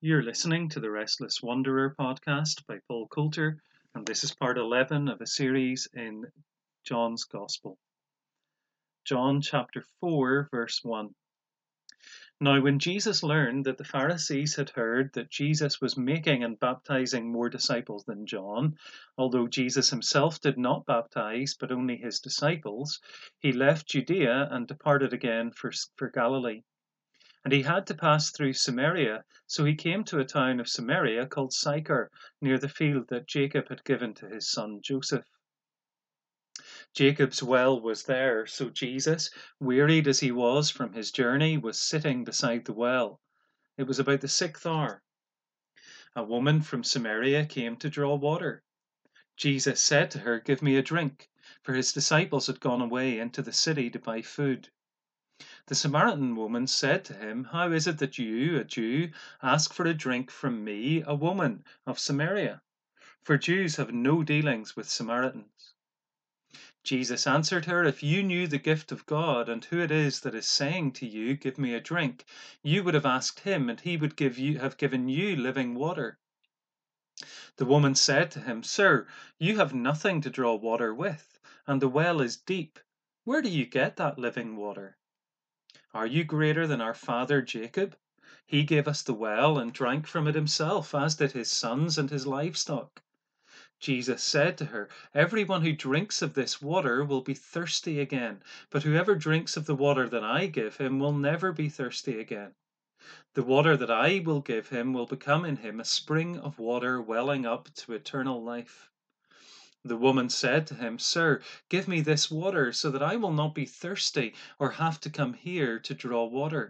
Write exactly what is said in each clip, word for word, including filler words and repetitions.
You're listening to the Restless Wanderer podcast by Paul Coulter, and this is part eleven of a series in John's Gospel. John chapter four, verse one. Now, when Jesus learned that the Pharisees had heard that Jesus was making and baptizing more disciples than John, although Jesus himself did not baptize but only his disciples, he left Judea and departed again for, for Galilee. And he had to pass through Samaria, so he came to a town of Samaria called Sychar, near the field that Jacob had given to his son Joseph. Jacob's well was there, so Jesus, wearied as he was from his journey, was sitting beside the well. It was about the sixth hour. A woman from Samaria came to draw water. Jesus said to her, "Give me a drink," for his disciples had gone away into the city to buy food. The Samaritan woman said to him, "How is it that you, a Jew, ask for a drink from me, a woman of Samaria? For Jews have no dealings with Samaritans." Jesus answered her, "If you knew the gift of God and who it is that is saying to you, 'Give me a drink,' you would have asked him, and he would give you have given you living water." The woman said to him, "Sir, you have nothing to draw water with, and the well is deep. Where do you get that living water? Are you greater than our father Jacob? He gave us the well and drank from it himself, as did his sons and his livestock." Jesus said to her, "Everyone who drinks of this water will be thirsty again, but whoever drinks of the water that I give him will never be thirsty again. The water that I will give him will become in him a spring of water welling up to eternal life." The woman said to him, "Sir, give me this water so that I will not be thirsty or have to come here to draw water."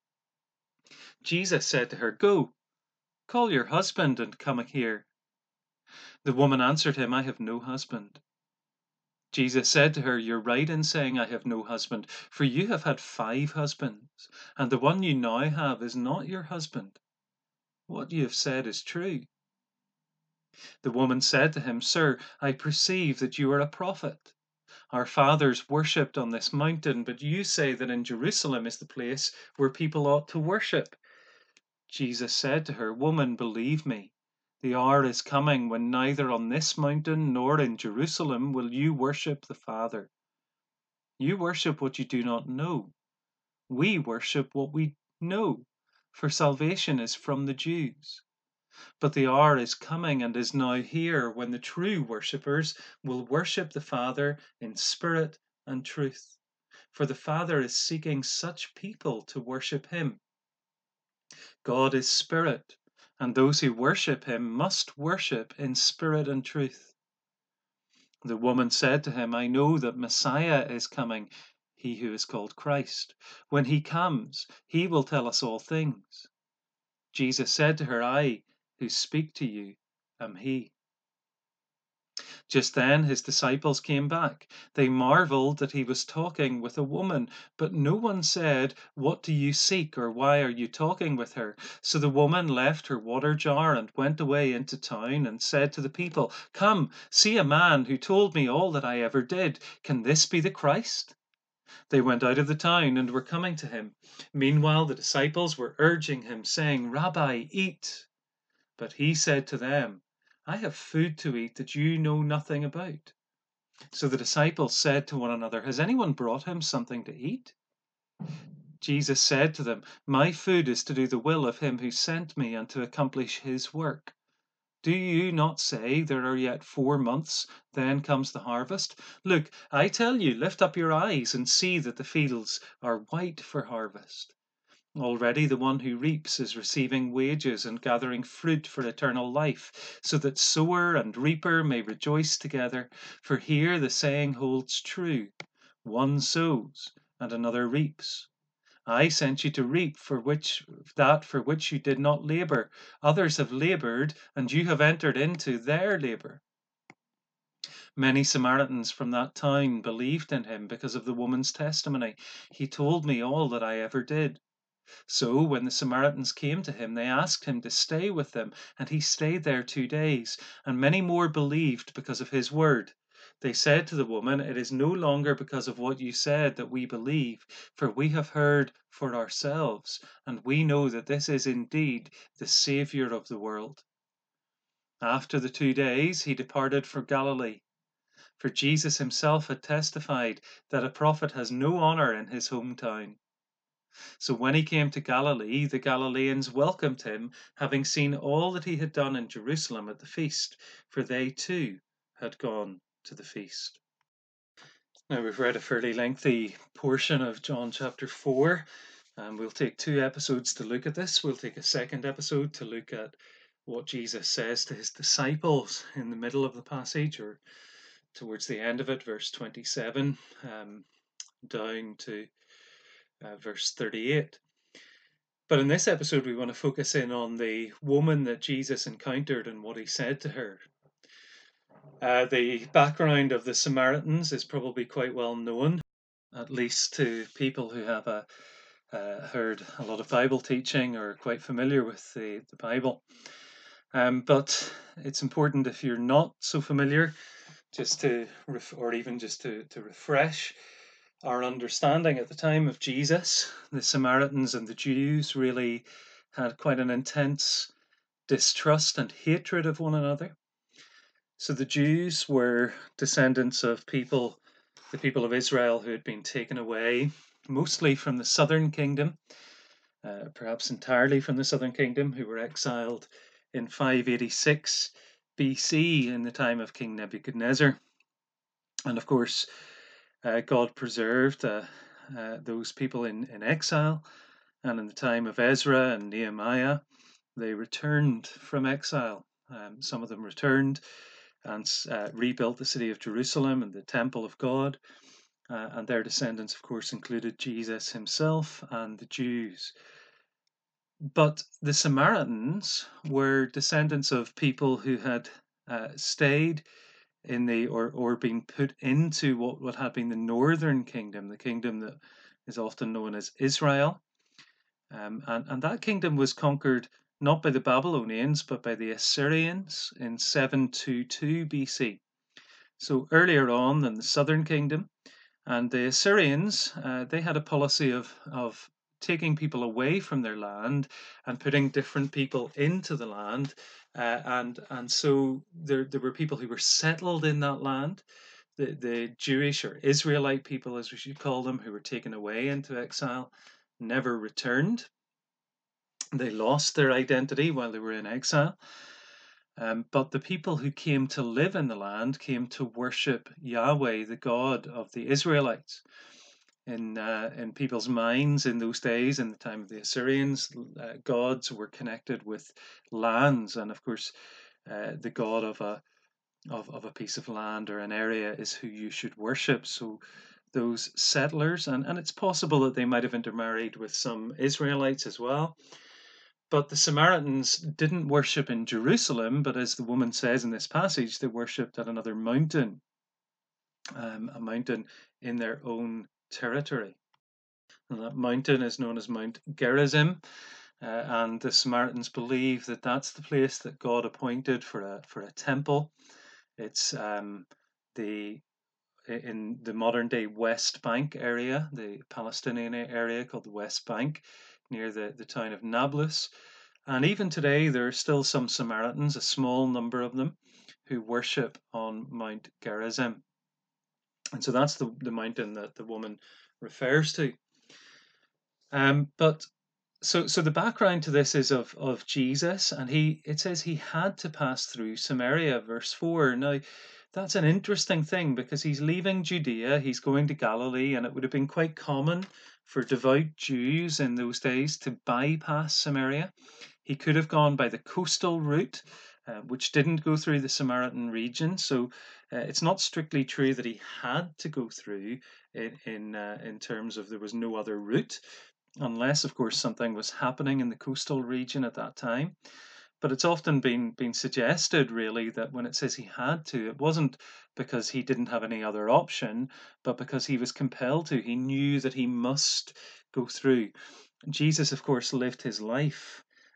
Jesus said to her, "Go, call your husband and come here." The woman answered him, "I have no husband." Jesus said to her, "You're right in saying, 'I have no husband,' for you have had five husbands, and the one you now have is not your husband. What you have said is true." The woman said to him, "Sir, I perceive that you are a prophet. Our fathers worshipped on this mountain, but you say that in Jerusalem is the place where people ought to worship." Jesus said to her, "Woman, believe me, the hour is coming when neither on this mountain nor in Jerusalem will you worship the Father. You worship what you do not know. We worship what we know, for salvation is from the Jews. But the hour is coming and is now here when the true worshippers will worship the Father in spirit and truth. For the Father is seeking such people to worship him. God is spirit, and those who worship him must worship in spirit and truth." The woman said to him, "I know that Messiah is coming, he who is called Christ. When he comes, he will tell us all things." Jesus said to her, "I who speak to you am he." Just then his disciples came back. They marveled that he was talking with a woman, but no one said, "What do you seek?" or "Why are you talking with her?" So the woman left her water jar and went away into town and said to the people, "Come, see a man who told me all that I ever did. Can this be the Christ?" They went out of the town and were coming to him. Meanwhile the disciples were urging him, saying, "Rabbi, eat." But he said to them, "I have food to eat that you know nothing about." So the disciples said to one another, "Has anyone brought him something to eat?" Jesus said to them, "My food is to do the will of him who sent me and to accomplish his work. Do you not say, 'There are yet four months, then comes the harvest'? Look, I tell you, lift up your eyes and see that the fields are white for harvest. Already the one who reaps is receiving wages and gathering fruit for eternal life, so that sower and reaper may rejoice together. For here the saying holds true, 'One sows and another reaps.' I sent you to reap for which that for which you did not labor. Others have labored, and you have entered into their labor." Many Samaritans from that town believed in him because of the woman's testimony. "He told me all that I ever did." So when the Samaritans came to him, they asked him to stay with them, and he stayed there two days, and many more believed because of his word. They said to the woman, "It is no longer because of what you said that we believe, for we have heard for ourselves, and we know that this is indeed the Savior of the world." After the two days, he departed for Galilee, for Jesus himself had testified that a prophet has no honor in his hometown. So when he came to Galilee, the Galileans welcomed him, having seen all that he had done in Jerusalem at the feast, for they too had gone to the feast. Now, we've read a fairly lengthy portion of John chapter four, and we'll take two episodes to look at this. We'll take a second episode to look at what Jesus says to his disciples in the middle of the passage, or towards the end of it, verse twenty-seven, um, down to uh, verse thirty-eight. But in this episode, we want to focus in on the woman that Jesus encountered and what he said to her. Uh, the background of the Samaritans is probably quite well known, at least to people who have a, uh, heard a lot of Bible teaching or are quite familiar with the, the Bible. Um, but it's important, if you're not so familiar, just to, ref- or even just to, to refresh our understanding. At the time of Jesus, the Samaritans and the Jews really had quite an intense distrust and hatred of one another. So the Jews were descendants of people, the people of Israel, who had been taken away, mostly from the southern kingdom, uh, perhaps entirely from the southern kingdom, who were exiled in five eighty-six B C in the time of King Nebuchadnezzar. And of course, uh, God preserved uh, uh, those people in, in exile. And in the time of Ezra and Nehemiah, they returned from exile. Um, some of them returned and uh, rebuilt the city of Jerusalem and the temple of God. Uh, and their descendants, of course, included Jesus himself and the Jews. But the Samaritans were descendants of people who had uh, stayed in the, or, or been put into what, what had been the northern kingdom, the kingdom that is often known as Israel. Um, and, and that kingdom was conquered not by the Babylonians, but by the Assyrians in seven twenty-two B C. So earlier on than the southern kingdom. And the Assyrians, uh, they had a policy of, of taking people away from their land and putting different people into the land. Uh, and, and so there, there were people who were settled in that land. The, the Jewish or Israelite people, as we should call them, who were taken away into exile, never returned. They lost their identity while they were in exile. Um, but the people who came to live in the land came to worship Yahweh, the God of the Israelites. In uh, in people's minds in those days, in the time of the Assyrians, uh, gods were connected with lands, and of course, uh, the god of a of, of a piece of land or an area is who you should worship. So those settlers, and, and it's possible that they might have intermarried with some Israelites as well. But the Samaritans didn't worship in Jerusalem, but as the woman says in this passage, they worshipped at another mountain, um, a mountain in their own territory. And that mountain is known as Mount Gerizim, uh, and the Samaritans believe that that's the place that God appointed for a for a temple. It's um, the in the modern day West Bank area, the Palestinian area called the West Bank, near the, the town of Nablus. And even today, there are still some Samaritans, a small number of them, who worship on Mount Gerizim. And so that's the, the mountain that the woman refers to. Um, but so so the background to this is of of Jesus, and he it says he had to pass through Samaria, verse four. Now that's an interesting thing because he's leaving Judea, he's going to Galilee, and it would have been quite common for devout Jews in those days to bypass Samaria. He could have gone by the coastal route, uh, which didn't go through the Samaritan region. So uh, it's not strictly true that he had to go through in in, uh, in terms of there was no other route, unless, of course, something was happening in the coastal region at that time. But it's often been been suggested, really, that when it says he had to, it wasn't because he didn't have any other option, but because he was compelled to. He knew that he must go through. Jesus, of course, lived his life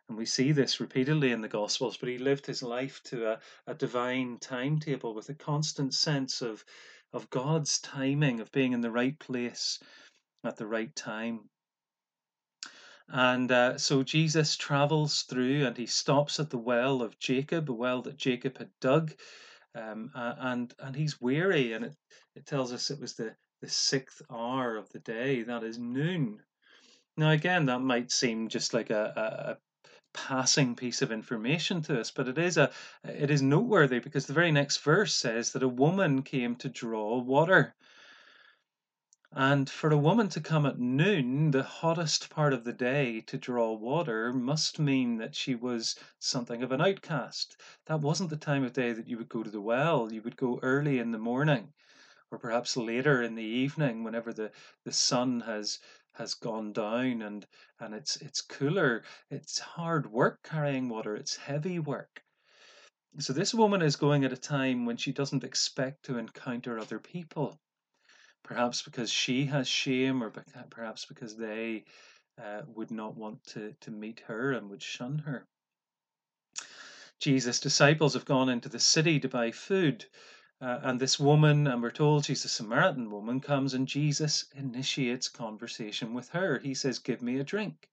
And we see this repeatedly in the Gospels, but he lived his life to a, a divine timetable with a constant sense of, of God's timing, of being in the right place at the right time. And uh, so Jesus travels through and he stops at the well of Jacob, a well that Jacob had dug. Um, uh, and and he's weary, and it, it tells us it was the, the sixth hour of the day, that is noon. Now, again, that might seem just like a, a, a passing piece of information to us, but it is a it is noteworthy because the very next verse says that a woman came to draw water. And for a woman to come at noon, the hottest part of the day, to draw water, must mean that she was something of an outcast. That wasn't the time of day that you would go to the well. You would go early in the morning, or perhaps later in the evening, whenever the, the sun has has gone down and and it's it's cooler. It's hard work carrying water. It's heavy work. So this woman is going at a time when she doesn't expect to encounter other people. Perhaps because she has shame, or perhaps because they uh, would not want to, to meet her and would shun her. Jesus' disciples have gone into the city to buy food. Uh, and this woman, and we're told she's a Samaritan woman, comes and Jesus initiates conversation with her. He says, "Give me a drink."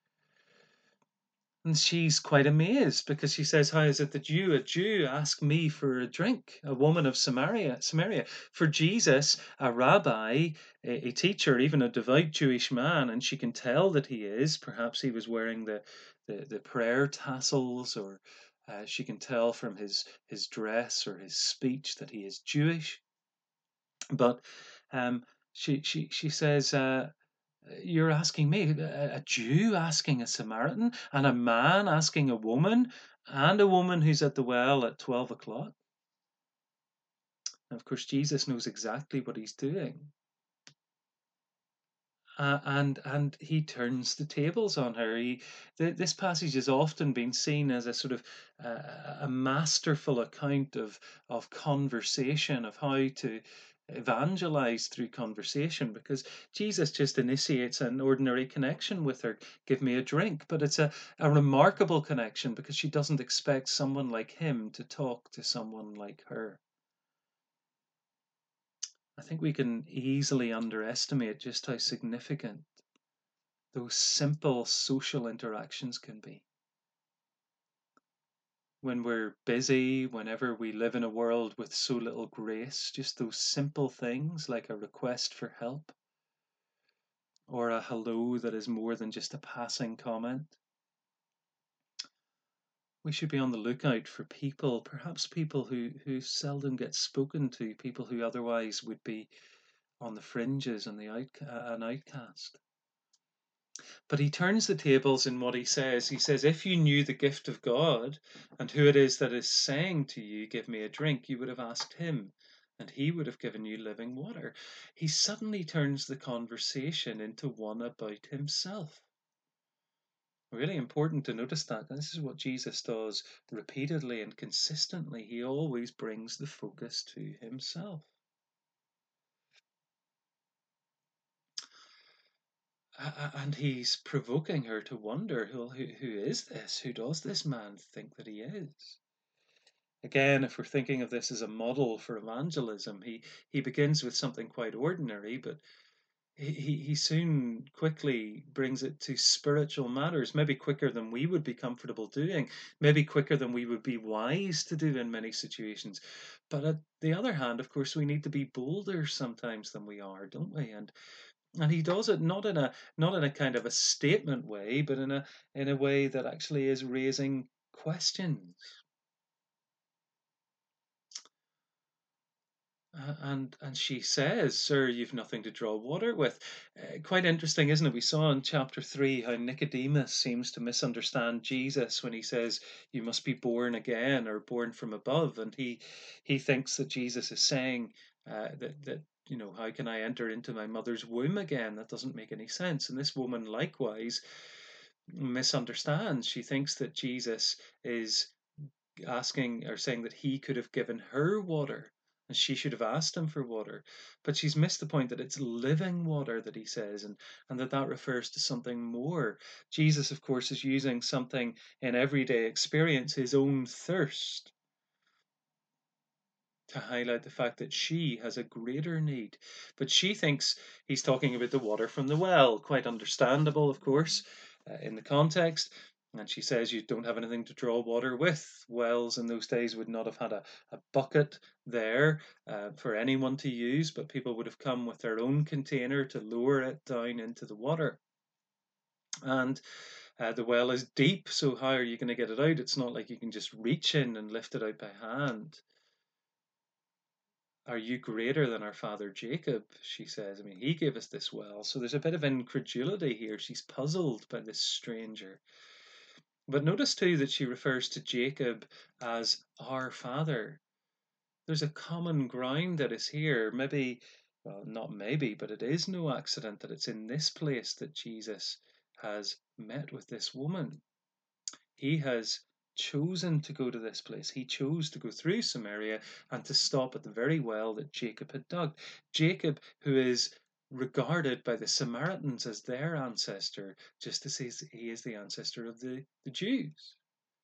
And she's quite amazed because she says, "How is it that you, a Jew, ask me for a drink, a woman of Samaria?" Samaria. For Jesus, a rabbi, a, a teacher, even a devout Jewish man, and she can tell that he is. Perhaps he was wearing the, the, the prayer tassels, or uh, she can tell from his, his dress or his speech that he is Jewish. But um, she, she, she says, uh, "You're asking me, a, a Jew asking a Samaritan, and a man asking a woman, and a woman who's at the well at twelve o'clock?" And of course, Jesus knows exactly what he's doing. Uh, and and he turns the tables on her. He, th- this passage has often been seen as a sort of uh, a masterful account of of conversation, of how to evangelize through conversation, because Jesus just initiates an ordinary connection with her. "Give me a drink," but it's a, a remarkable connection because she doesn't expect someone like him to talk to someone like her. I think we can easily underestimate just how significant those simple social interactions can be. When we're busy, whenever we live in a world with so little grace, just those simple things like a request for help or a hello that is more than just a passing comment. We should be on the lookout for people, perhaps people who, who seldom get spoken to, people who otherwise would be on the fringes and the out, uh, an outcast. But he turns the tables in what he says. He says, "If you knew the gift of God and who it is that is saying to you, 'Give me a drink,' you would have asked him, and he would have given you living water." He suddenly turns the conversation into one about himself. Really important to notice that. This is what Jesus does repeatedly and consistently. He always brings the focus to himself. And he's provoking her to wonder, who, who, who is this? Who does this man think that he is? Again, if we're thinking of this as a model for evangelism, he, he begins with something quite ordinary, but he, he, he soon quickly brings it to spiritual matters, maybe quicker than we would be comfortable doing, maybe quicker than we would be wise to do in many situations. But at the other hand, of course, we need to be bolder sometimes than we are, don't we? And and he does it not in a not in a kind of a statement way, but in a in a way that actually is raising questions. Uh, and and she says, "Sir, you've nothing to draw water with." Uh, quite interesting, isn't it? We saw in chapter three how Nicodemus seems to misunderstand Jesus when he says, "You must be born again," or "born from above," and he he thinks that Jesus is saying uh, that that you know, how can I enter into my mother's womb again? That doesn't make any sense. And this woman likewise misunderstands. She thinks that Jesus is asking or saying that he could have given her water, And she should have asked him for water. But she's missed the point that it's living water that he says, and, and that that refers to something more. Jesus, of course, is using something in everyday experience, his own thirst, to highlight the fact that she has a greater need. But she thinks he's talking about the water from the well. Quite understandable, of course, uh, in the context. And she says you don't have anything to draw water with. Wells in those days would not have had a, a bucket there uh, for anyone to use, but people would have come with their own container to lower it down into the water. And uh, the well is deep, so how are you going to get it out? It's not like you can just reach in and lift it out by hand. Are you greater than our father Jacob? She says. I mean, he gave us this well. So there's a bit of incredulity here. She's puzzled by this stranger. But notice too that she refers to Jacob as our father. There's a common ground that is here. Maybe, well, not maybe, but it is no accident that it's in this place that Jesus has met with this woman. He has chosen to go to this place. He chose to go through Samaria and to stop at the very well that Jacob had dug. Jacob, who is regarded by the Samaritans as their ancestor, just as he is the ancestor of the, the Jews.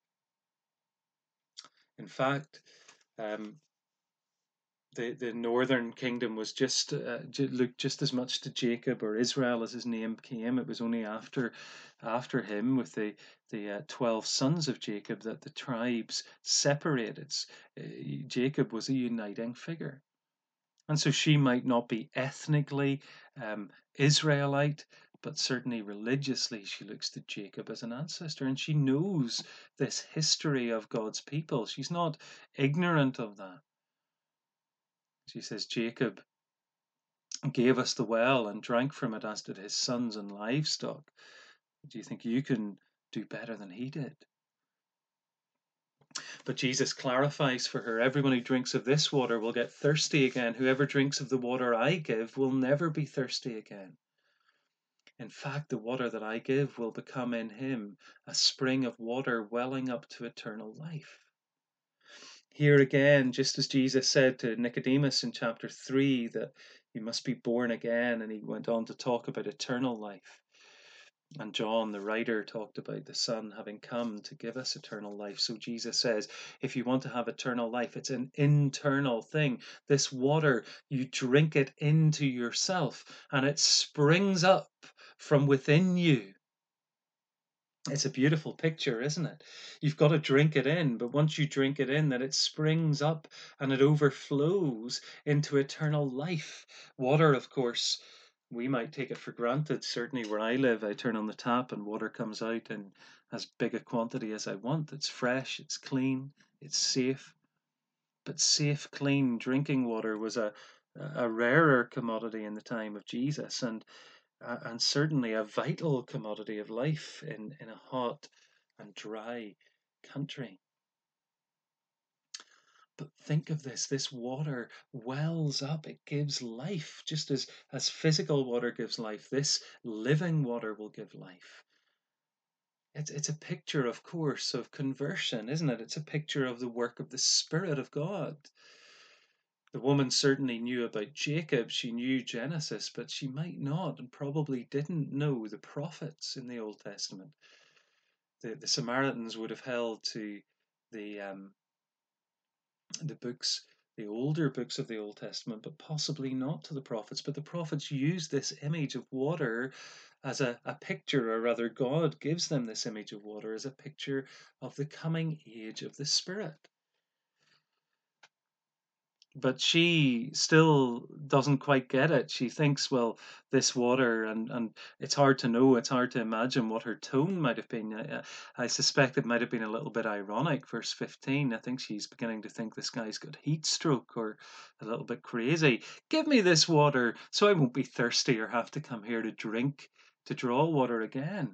In fact, um, the, the northern kingdom was just uh, looked just as much to Jacob or Israel as his name came. It was only after after him with the the uh, twelve sons of Jacob that the tribes separated. Uh, Jacob was a uniting figure. And so she might not be ethnically um, Israelite, but certainly religiously she looks to Jacob as an ancestor, and she knows this history of God's people. She's not ignorant of that. She says, Jacob gave us the well and drank from it, as did his sons and livestock. Do you think you can do better than he did? But Jesus clarifies for her, everyone who drinks of this water will get thirsty again. Whoever drinks of the water I give will never be thirsty again. In fact, the water that I give will become in him a spring of water welling up to eternal life. Here again, just as Jesus said to Nicodemus in chapter three that you must be born again, and he went on to talk about eternal life. And John, the writer, talked about the Son having come to give us eternal life. So Jesus says, if you want to have eternal life, it's an internal thing. This water, you drink it into yourself, and it springs up from within you. It's a beautiful picture, isn't it? You've got to drink it in, but once you drink it in, that it springs up and it overflows into eternal life. Water, of course, we might take it for granted. Certainly where I live, I turn on the tap and water comes out in as big a quantity as I want. It's fresh, it's clean, it's safe. But safe, clean drinking water was a, a rarer commodity in the time of Jesus, and uh, and certainly a vital commodity of life in, in a hot and dry country. But think of this, this water wells up, it gives life, just as, as physical water gives life, this living water will give life. It's, it's a picture, of course, of conversion, isn't it? It's a picture of the work of the Spirit of God. The woman certainly knew about Jacob, she knew Genesis, but she might not and probably didn't know the prophets in the Old Testament. The, the Samaritans would have held to the um, the books, the older books of the Old Testament, but possibly not to the prophets. But the prophets use this image of water as a, a picture, or rather, God gives them this image of water as a picture of the coming age of the Spirit. But she still doesn't quite get it. She thinks, well, this water, and, and it's hard to know, it's hard to imagine what her tone might have been. I, I suspect it might have been a little bit ironic. Verse fifteen, I think she's beginning to think this guy's got heat stroke or a little bit crazy. Give me this water so I won't be thirsty or have to come here to drink, to draw water again.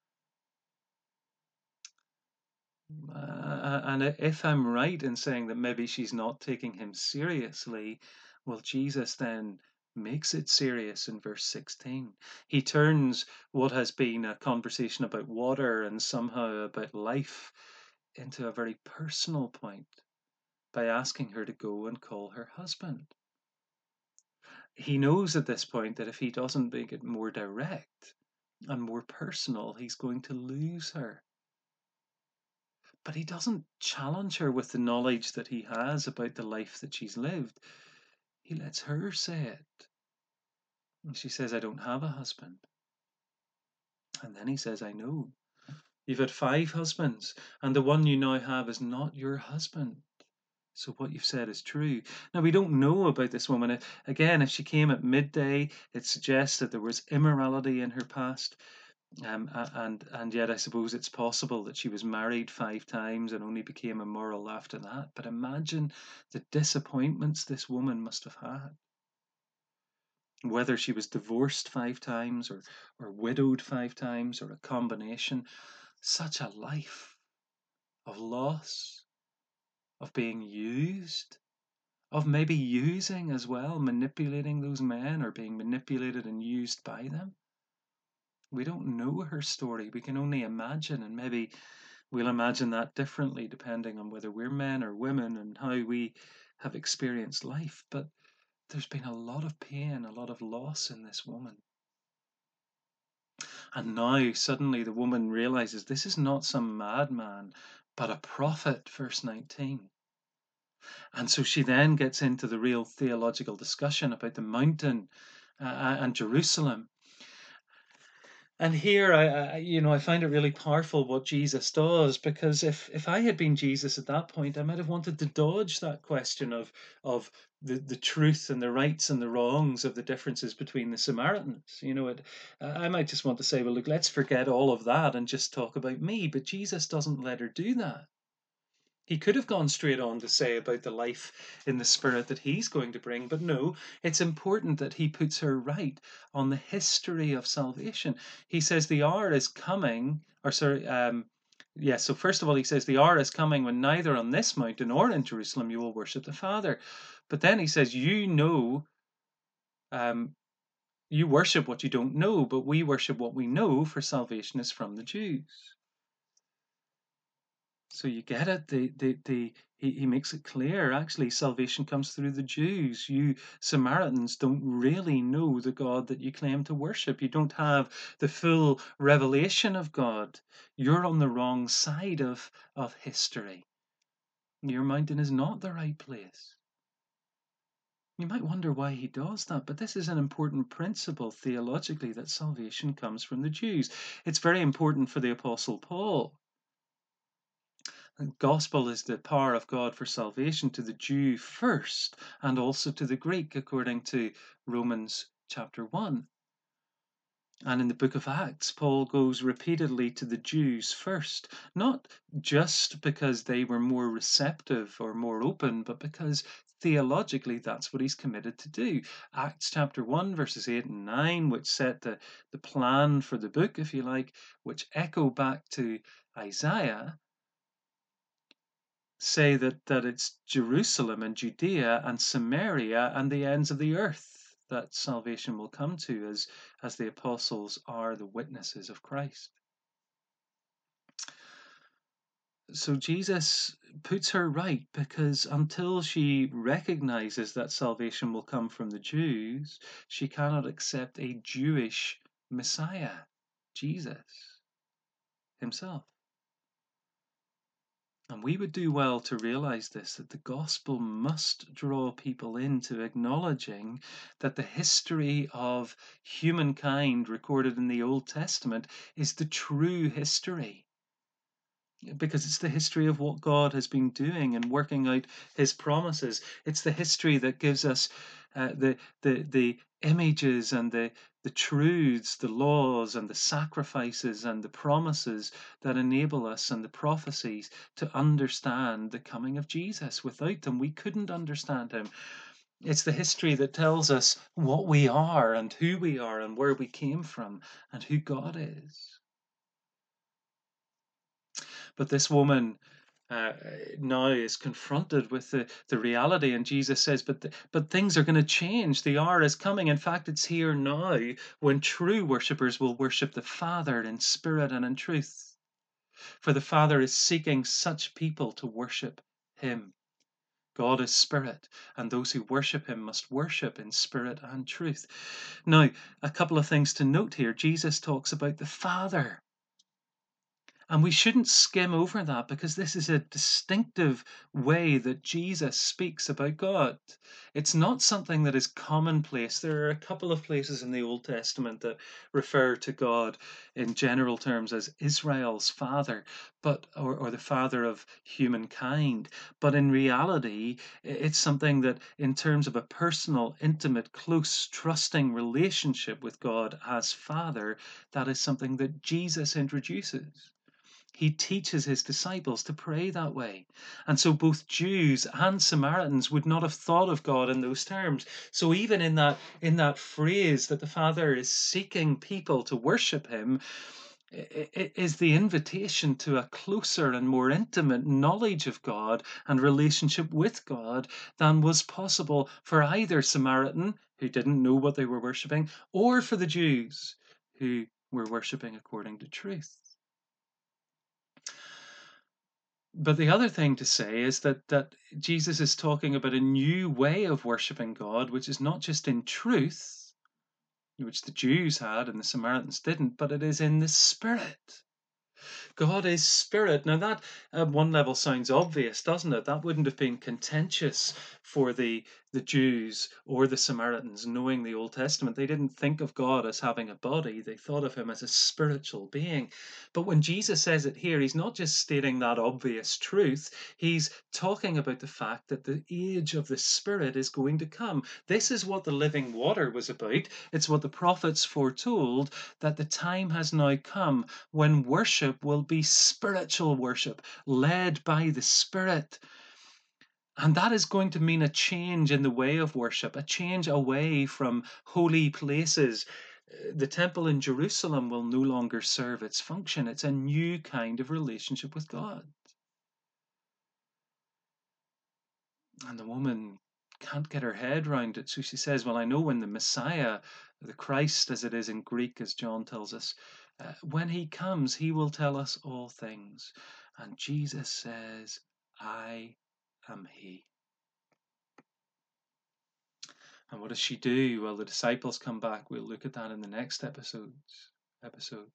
Uh, and if I'm right in saying that maybe she's not taking him seriously, well, Jesus then makes it serious in verse sixteen. He turns what has been a conversation about water and somehow about life into a very personal point. by asking her to go and call her husband. He knows at this point that if he doesn't make it more direct and more personal, he's going to lose her. But he doesn't challenge her with the knowledge that he has about the life that she's lived. He lets her say it. And she says, I don't have a husband. And then he says, I know. You've had five husbands, and the one you now have is not your husband. So what you've said is true. Now, we don't know about this woman. Again, if she came at midday, it suggests that there was immorality in her past. Um, and and yet I suppose it's possible that she was married five times and only became immoral after that. But imagine the disappointments this woman must have had. Whether she was divorced five times or, or widowed five times or a combination, such a life of loss, of being used, of maybe using as well, manipulating those men or being manipulated and used by them. We don't know her story. We can only imagine, and maybe we'll imagine that differently depending on whether we're men or women and how we have experienced life. But there's been a lot of pain, a lot of loss in this woman. And now suddenly the woman realizes this is not some madman, but a prophet, verse nineteen. And so she then gets into the real theological discussion about the mountain uh, and Jerusalem. And here, I, I, you know, I find it really powerful what Jesus does, because if if I had been Jesus at that point, I might have wanted to dodge that question of of the, the truth and the rights and the wrongs of the differences between the Samaritans. You know, it, I might just want to say, well, look, let's forget all of that and just talk about me. But Jesus doesn't let her do that. He could have gone straight on to say about the life in the Spirit that he's going to bring, but no, it's important that he puts her right on the history of salvation. He says the hour is coming, or sorry, um, yes, yeah, so first of all, he says the hour is coming when neither on this mountain or in Jerusalem you will worship the Father. But then he says, you know, um, you worship what you don't know, but we worship what we know, for salvation is from the Jews. So you get it. The, the, the, he, he makes it clear, actually, salvation comes through the Jews. You Samaritans don't really know the God that you claim to worship. You don't have the full revelation of God. You're on the wrong side of, of history. Your mountain is not the right place. You might wonder why he does that, but this is an important principle theologically, that salvation comes from the Jews. It's very important for the Apostle Paul. The gospel is the power of God for salvation to the Jew first, and also to the Greek, according to Romans chapter one. And in the book of Acts, Paul goes repeatedly to the Jews first, not just because they were more receptive or more open, but because theologically that's what he's committed to do. Acts chapter one, verses eight and nine, which set the, the plan for the book, if you like, which echo back to Isaiah, say that, that it's Jerusalem and Judea and Samaria and the ends of the earth that salvation will come to, as, as the apostles are the witnesses of Christ. So Jesus puts her right, because until she recognizes that salvation will come from the Jews, she cannot accept a Jewish Messiah, Jesus himself. And we would do well to realize this, that the gospel must draw people into acknowledging that the history of humankind recorded in the Old Testament is the true history. Because it's the history of what God has been doing and working out his promises. It's the history that gives us uh, the, the, the images and the, the truths, the laws and the sacrifices and the promises that enable us, and the prophecies, to understand the coming of Jesus. Without them, we couldn't understand him. It's the history that tells us what we are and who we are and where we came from and who God is. But this woman uh, now is confronted with the, the reality, and Jesus says, but, the, but things are going to change. The hour is coming. In fact, it's here now when true worshippers will worship the Father in spirit and in truth. For the Father is seeking such people to worship him. God is spirit, and those who worship him must worship in spirit and truth. Now, a couple of things to note here. Jesus talks about the Father. And we shouldn't skim over that, because this is a distinctive way that Jesus speaks about God. It's not something that is commonplace. There are a couple of places in the Old Testament that refer to God in general terms as Israel's father, but or, or the father of humankind. But in reality, it's something that, in terms of a personal, intimate, close, trusting relationship with God as Father, that is something that Jesus introduces. He teaches his disciples to pray that way. And so both Jews and Samaritans would not have thought of God in those terms. So even in that in that phrase that the Father is seeking people to worship him, it is the invitation to a closer and more intimate knowledge of God and relationship with God than was possible for either Samaritan, who didn't know what they were worshipping, or for the Jews, who were worshipping according to truth. But the other thing to say is that that Jesus is talking about a new way of worshiping God, which is not just in truth, which the Jews had and the Samaritans didn't, but it is in the Spirit. God is spirit. Now that at one level sounds obvious, doesn't it? That wouldn't have been contentious for the the Jews or the Samaritans knowing the Old Testament. They didn't think of God as having a body. They thought of him as a spiritual being. But when Jesus says it here, he's not just stating that obvious truth. He's talking about the fact that the age of the Spirit is going to come. This is what the living water was about. It's what the prophets foretold, that the time has now come when worship will be spiritual worship, led by the Spirit. And that is going to mean a change in the way of worship, a change away from holy places. The temple in Jerusalem will no longer serve its function. It's a new kind of relationship with God. And the woman can't get her head around it. So she says, well, I know when the Messiah, the Christ as it is in Greek, as John tells us, uh, when he comes, he will tell us all things. And Jesus says, I am he. And what does she do? Well, the disciples come back. We'll look at that in the next episodes, episode.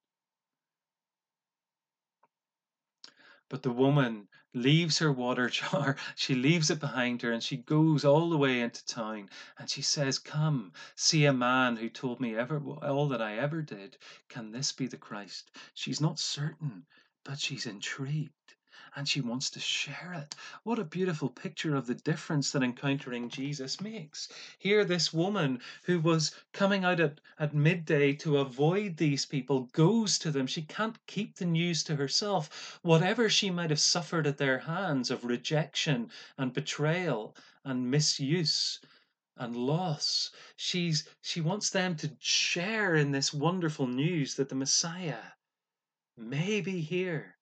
But the woman leaves her water jar, she leaves it behind her, and she goes all the way into town, and she says, come, see a man who told me ever all that I ever did. Can this be the Christ? She's not certain, but she's intrigued. And she wants to share it. What a beautiful picture of the difference that encountering Jesus makes. Here, this woman who was coming out at, at midday to avoid these people goes to them. She can't keep the news to herself. Whatever she might have suffered at their hands of rejection and betrayal and misuse and loss, she's she wants them to share in this wonderful news that the Messiah may be here.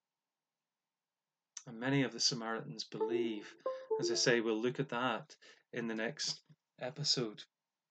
And many of the Samaritans believe. As I say, we'll look at that in the next episode.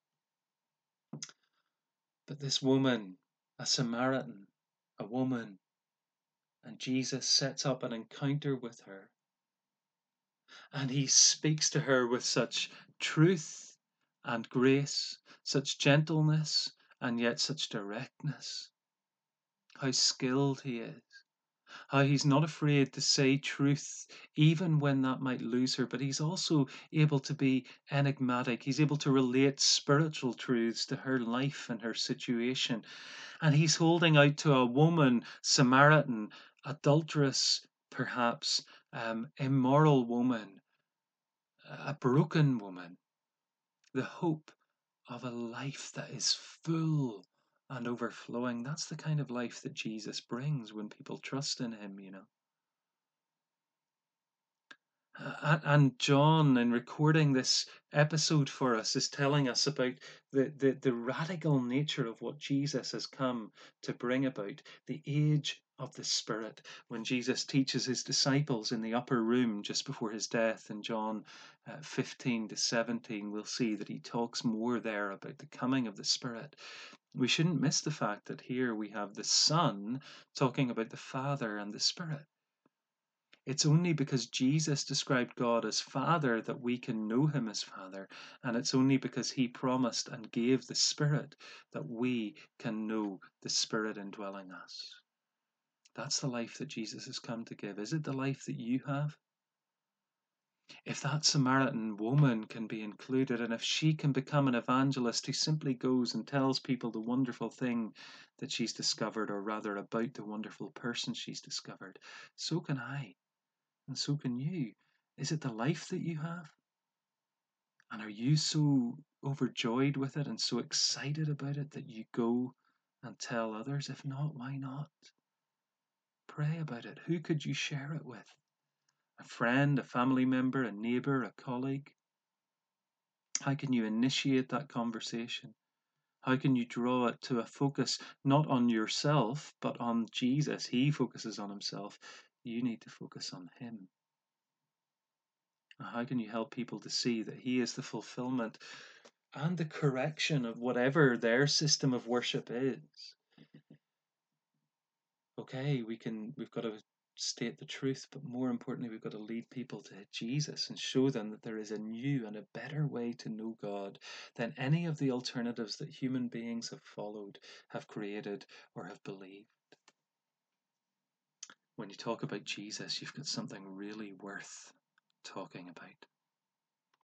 But this woman, a Samaritan, a woman, and Jesus sets up an encounter with her. And he speaks to her with such truth and grace, such gentleness, and yet such directness. How skilled he is. How he's not afraid to say truth, even when that might lose her, but he's also able to be enigmatic. He's able to relate spiritual truths to her life and her situation. And he's holding out to a woman, Samaritan, adulterous, perhaps, um, immoral woman, a broken woman, the hope of a life that is full and overflowing. That's the kind of life that Jesus brings when people trust in him, you know. Uh, and John, in recording this episode for us, is telling us about the, the, the radical nature of what Jesus has come to bring about, the age of the Spirit. When Jesus teaches his disciples in the upper room just before his death in John uh, fifteen to seventeen, we'll see that he talks more there about the coming of the Spirit. We shouldn't miss the fact that here we have the Son talking about the Father and the Spirit. It's only because Jesus described God as Father that we can know him as Father, and it's only because he promised and gave the Spirit that we can know the Spirit indwelling us. That's the life that Jesus has come to give. Is it the life that you have? If that Samaritan woman can be included, and if she can become an evangelist who simply goes and tells people the wonderful thing that she's discovered, or rather about the wonderful person she's discovered, so can I, and so can you. Is it the life that you have? And are you so overjoyed with it and so excited about it that you go and tell others? If not, why not? Pray about it. Who could you share it with? A friend, a family member, a neighbor, a colleague? How can you initiate that conversation? How can you draw it to a focus not on yourself, but on Jesus? He focuses on himself. You need to focus on him. How can you help people to see that he is the fulfillment and the correction of whatever their system of worship is? Okay, we can, we've got to state the truth, but more importantly, we've got to lead people to Jesus and show them that there is a new and a better way to know God than any of the alternatives that human beings have followed, have created, or have believed. When you talk about Jesus, you've got something really worth talking about.